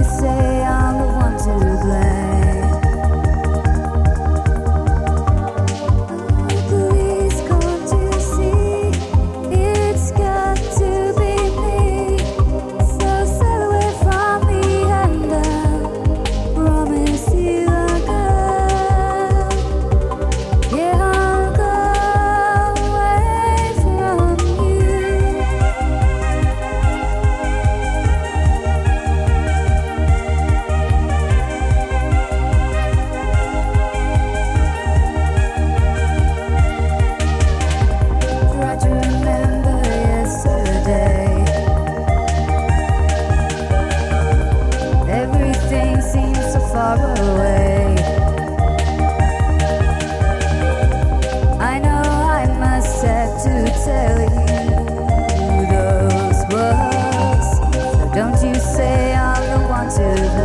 say I'm the one to blame? Please can't you see it's got to be me? So sail away from me and I promise you I'll go. Yeah, I'll go away from you. Try to remember yesterday. Everything seems so far away. I know I must have to tell you those words. So don't you say I'm the one to blame.